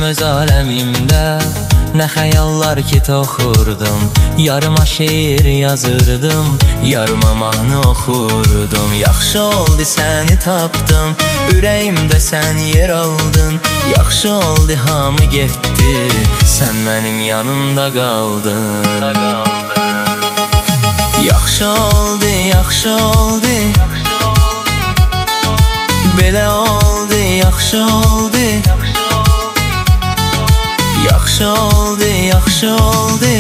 öz aləmimdə nə xəyallar ki toxurdum. Yarıma şeir yazırdım, yarıma mahnı oxurdum. Yaxşı oldu səni tapdım, ürəyimdə sən yer aldın. Yaxşı oldu hamı getdi, sən mənim yanımda qaldın. Yaxşı oldu, yaxşı oldu, belə oldu, yaxşı oldu. Yaxşı oldu, yaxşı oldu.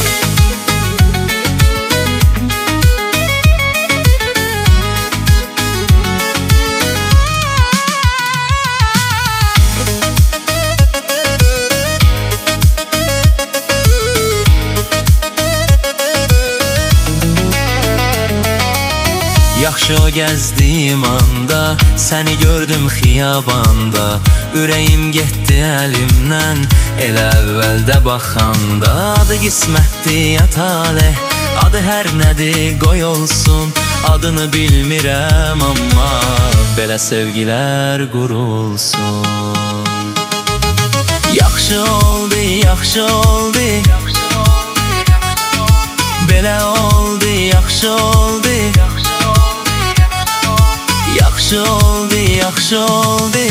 Yaxşı o gəzdiyim anda, səni gördüm xiyabanda. Ürəyim getdi əlimdən, elə əvvəldə baxanda. Adı qismətdir ya taleh, adı hər nədir qoy olsun. Adını bilmirəm amma belə sevgilər qurulsun. Yaxşı oldu, yaxşı oldu, belə oldu, yaxşı oldu. Yaxşı oldu, yaxşı oldu.